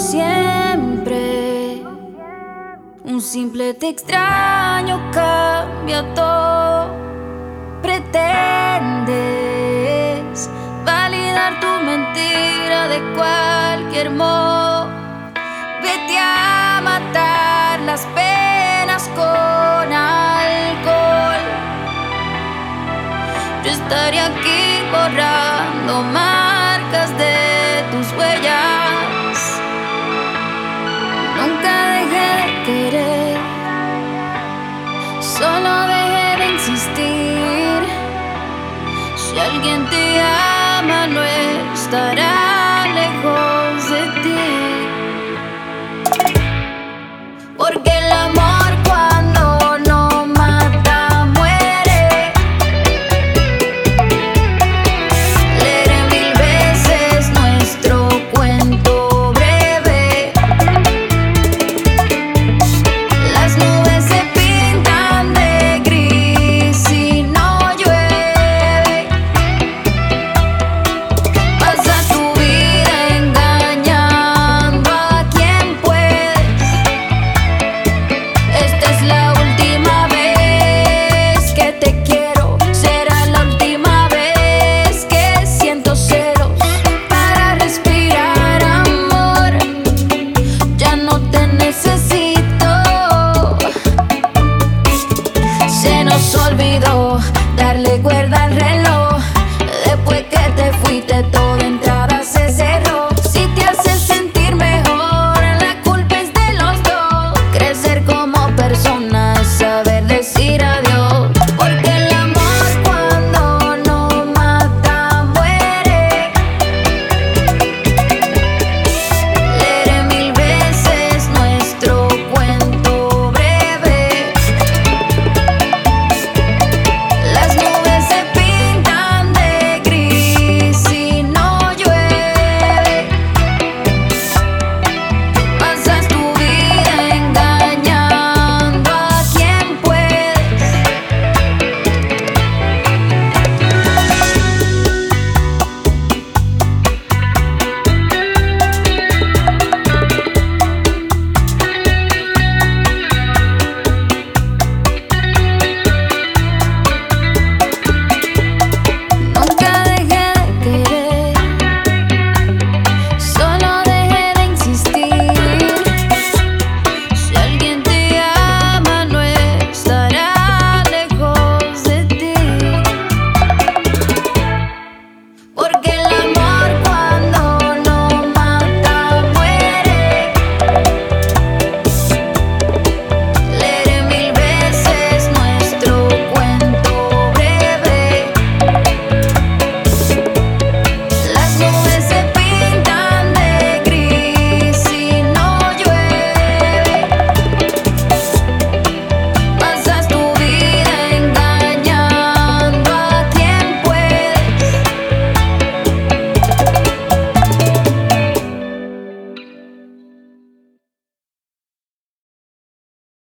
siempre, un simple te extraño cambia todo. Pretendes validar tu mentira de cualquier modo. Vete a matar las penas con alcohol. Yo estaré aquí borrando marcas de tus huellas. Nunca dejé de querer, solo dejé de insistir. Si alguien te ama, no estará